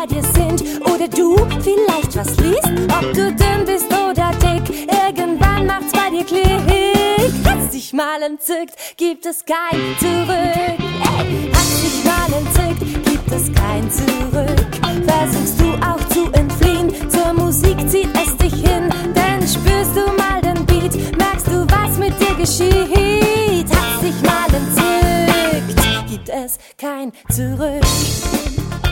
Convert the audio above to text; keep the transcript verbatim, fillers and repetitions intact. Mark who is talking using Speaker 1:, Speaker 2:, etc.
Speaker 1: bei dir sind oder du vielleicht was liest, ob du dünn bist oder dick, irgendwann macht's bei dir Klick. Hat's dich mal entzückt, gibt es kein Zurück. Ey, hat's dich mal entzückt, gibt es kein Zurück. Versuchst du auch zu entfliehen, zur Musik zieht es dich hin, denn spürst du mal den Beat, merkst du, was mit dir geschieht. Hat's dich mal entzückt, gibt es kein Zurück.